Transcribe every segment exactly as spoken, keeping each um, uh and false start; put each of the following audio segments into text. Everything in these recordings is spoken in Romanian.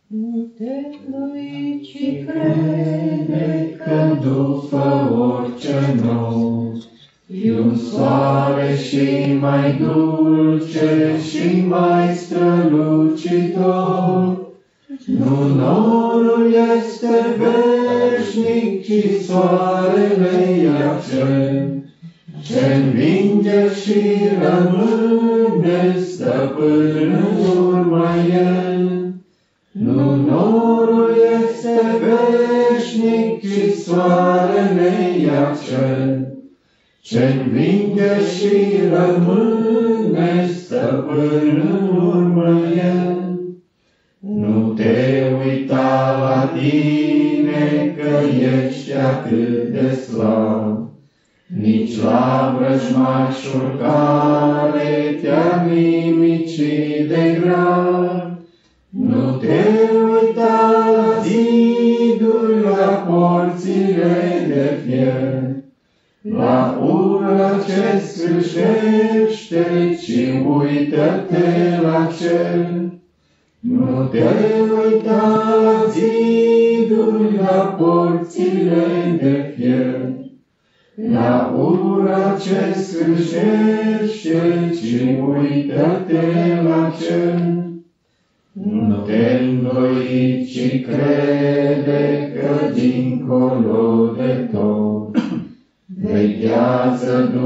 Nu te îndoi, ci crede că după orice nou e un soare și mai dulce și mai strălucitor. Nu norul este veșnic, ci soarele e acel ce învinge și rămâne stăpân în urma el. Nu norul este veșnic, ci soarele e acel ce învinge și rămâne stăpân în urma el. Nu te uita la tine că ești atât de slab, nici la vrăjmașul care te-a nimicit de grav. Nu te uita la zidul, la porțile de fier, la ura ce scârșește, ci uită-te la cer. Nu te uita la zidul, la porțile de fier, la ura ce scârșește, ci uită-te la cer. Nu te îndoi, ci crede că dincolo de tot veghează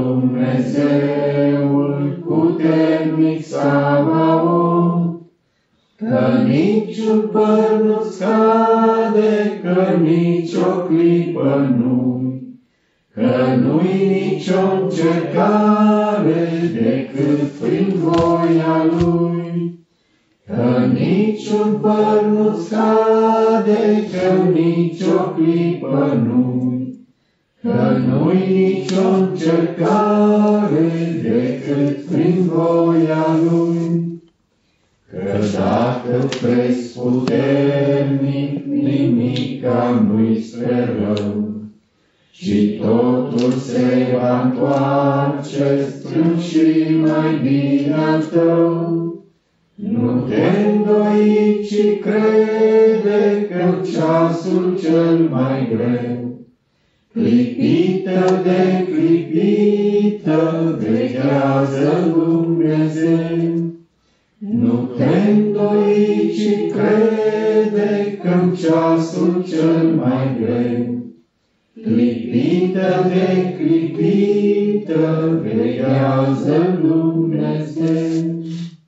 Dumnezeul puternic Sabaoth. Că niciun păr nu scade, că nici o clipă nu-i, că nu-i nicio încercare decât prin voia Lui. Că niciun păr nu scade, că nici o clipă nu-i, că nu-i nicio încercare decât prin voia Lui. Că dacă crezi puternic, nimica nu-i spre rău, și totul se va întoarce strâmb și mai bine al tău. Nu te îndoi, ci crede că ceasul cel mai greu, clipită de clipită, veghează Dumnezeu. Nu te îndoi, ci crede că-n ceasul cel mai greu, clipită de clipită, veghează Dumnezeu.